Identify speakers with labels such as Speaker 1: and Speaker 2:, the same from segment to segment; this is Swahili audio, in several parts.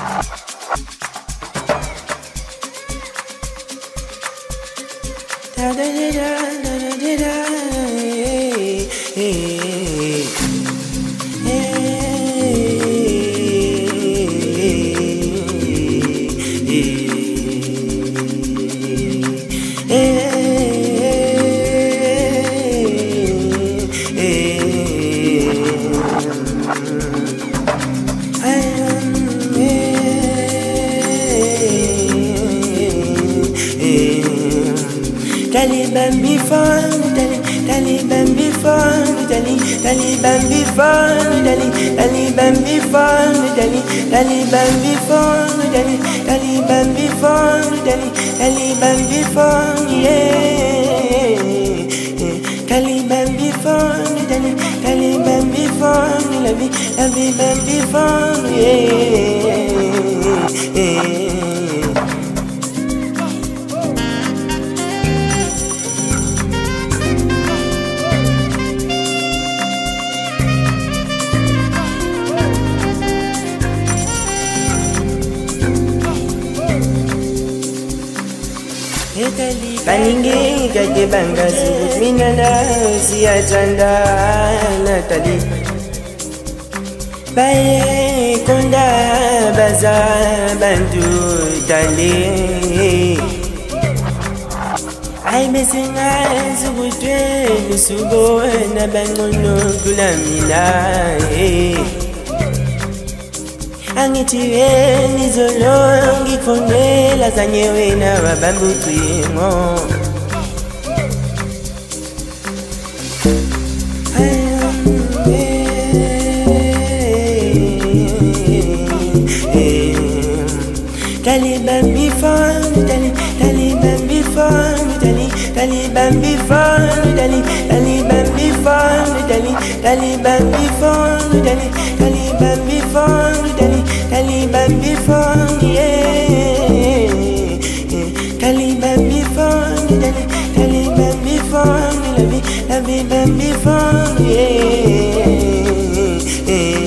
Speaker 1: Taliban be fun, Taliban be fun, Taliban be fun, Taliban be fun, Taliban be fun, Taliban be fun, Taliban be fun, yeah. Taliban be fun, Taliban be fun, Taliban be fun, yeah. Baningi kake bangasu minana siyachanda Natali baye konda baza bandu tali ai mesinga zubutwe lusugo na bangono kulamina Angitiwe nizolo ngikfonela zanyewe na wabambutwimo Taliban be fun, Taliban be fun, Taliban be fun, Taliban be fun, Taliban be fun, Taliban be fun, Taliban be fun, yeah. Taliban be fun, Taliban be fun, Taliban be fun, yeah.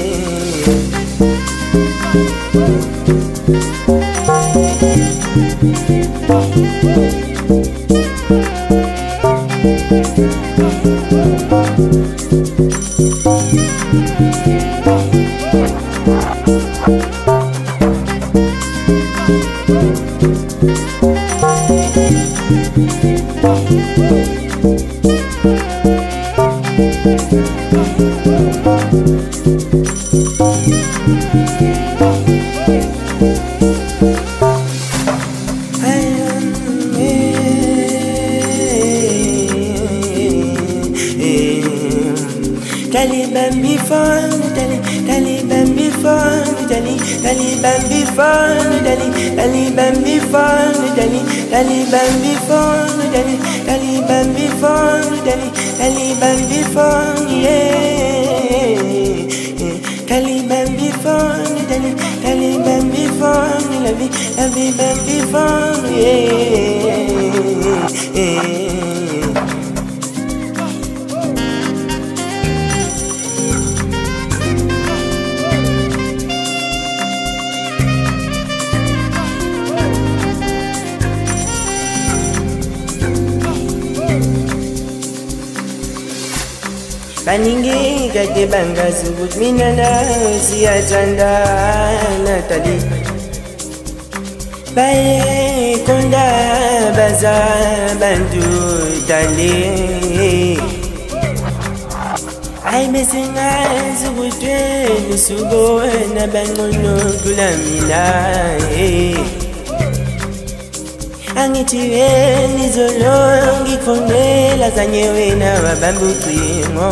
Speaker 1: Taliban be fun, Taliban be fun, Taliban be fun, Taliban be fun, Taliban be fun, Taliban be fun, Taliban be fun, yeah. Taliban be fun, Taliban be fun, Taliban be fun, yeah. Baningi kake bangasu minana siyachanda Natali baye konda baza bandu tali ai mesinga zubutwe lusugo na bangono kulamina Angitiwe nizolo ngikfonela zanyewe na wabambutwimo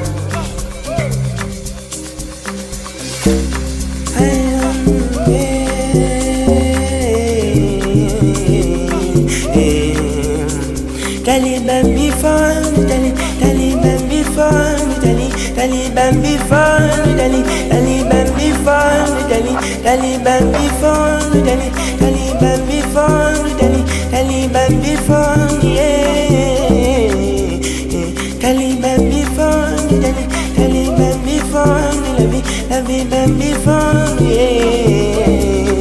Speaker 1: Taliban be fun, Taliban be fun, Taliban be fun, Taliban be fun, Taliban be fun, Taliban be fun, Taliban be fun, yeah. Taliban be fun, Taliban be fun, Taliban be fun, yeah.